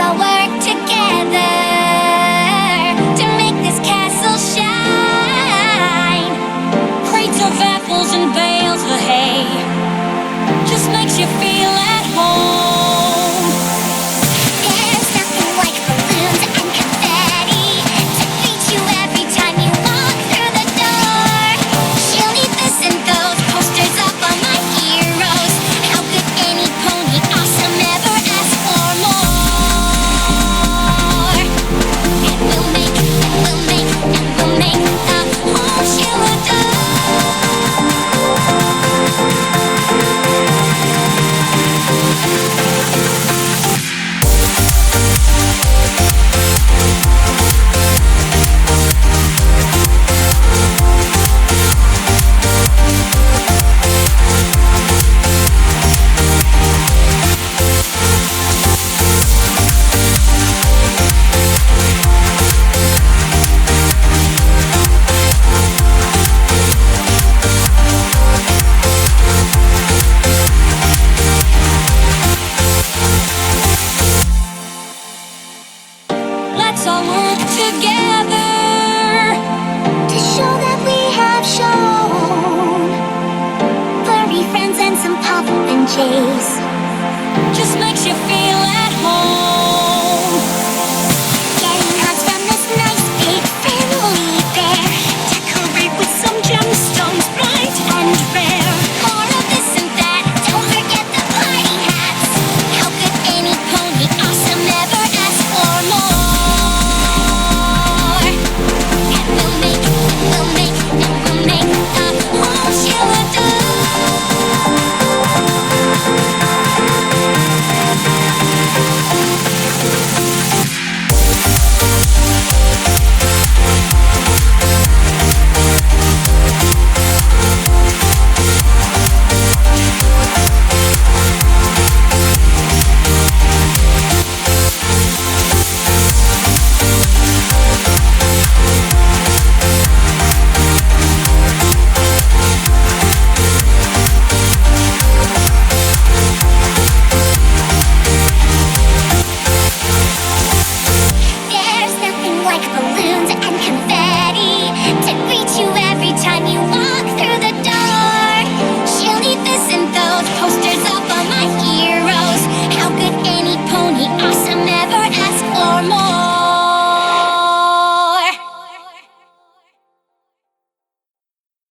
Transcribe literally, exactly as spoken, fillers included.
all work together to make this castle shine. Crates of apples and bales of hay just makes you feel at home. There's nothing like balloons and confetti to greet you every time you walk through the door. She'll need this and those posters up on my heroes. How could any pony awesome ever ask for more? And we'll make, and we'll make, and we'll make the home she'll adore. Let's all work together to show that we have shown furry friends and some pop and chase. Just makes you feel at home. Getting hugs from this nice big family bear. Decorate with some gemstones bright and rare. More of this and that, don't forget the party hats. How could any pony awesome ever ask for more? And we'll make, we'll make, and we'll make the home she'll adore. There's nothing like balloons and confetti to greet you every time you walk through the door. She'll need this and those posters up on my heroes. How could any pony awesome ever ask for more?